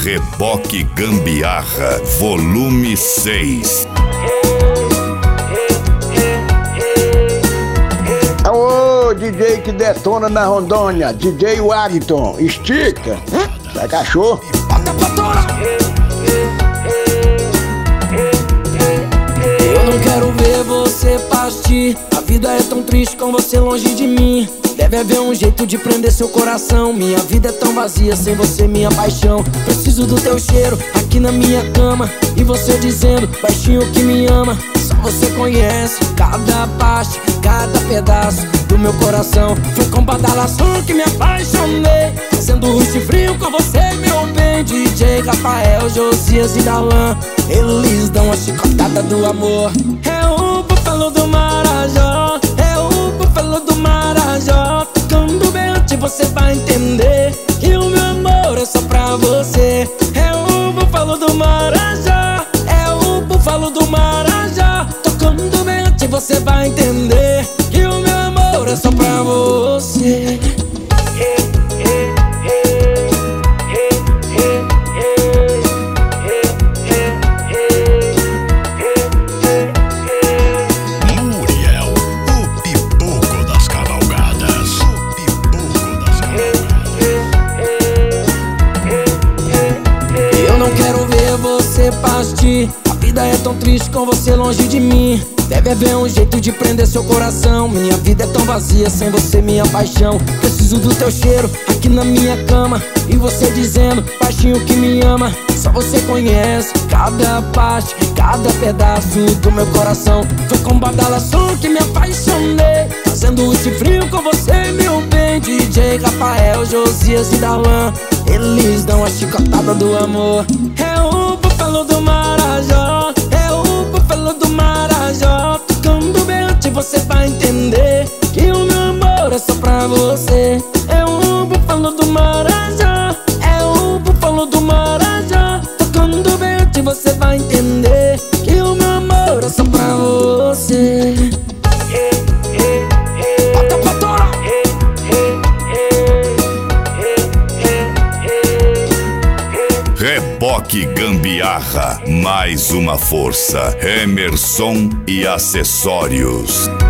Reboque Gambiarra, volume 6. Ô, DJ que detona na Rondônia, DJ Wagton, estica, sai cachorro. Eu não quero ver você partir, a vida é tão triste com você longe de mim. Deve haver um jeito de prender seu coração. Minha vida é tão vazia sem você, minha paixão. Preciso do teu cheiro aqui na minha cama, e você dizendo baixinho que me ama. Só você conhece cada parte, cada pedaço do meu coração. Foi com badalação que me apaixonei, fazendo rush frio com você, meu bem. DJ Rafael, Josias e Darlan, eles dão a chicotada do amor. É o búfalo do Marajó, é o búfalo do Marajó. Tocando bem antes você vai entender que o meu amor é só pra você. É o búfalo do Marajó, é o búfalo do Marajó. Tocando bem antes você vai entender que o meu amor é só pra você. Partir. A vida é tão triste com você longe de mim. Deve haver um jeito de prender seu coração. Minha vida é tão vazia sem você, minha paixão. Preciso do teu cheiro aqui na minha cama, e você dizendo baixinho que me ama. Só você conhece cada parte, cada pedaço do meu coração. Foi com badalação que me apaixonei, fazendo esse frio com você, meu bem. DJ Rafael, Josias e Darlan, eles dão a chicotada do amor. É o búfalo do Marajó, é o búfalo do Marajó. Tocando bem antes você vai entender que o meu amor é só pra você. É o búfalo do Marajó, é o búfalo do Marajó. Tocando bem antes você vai entender que o meu amor é só pra você. Reboque Gambiarra, mais uma força. Emerson e Acessórios.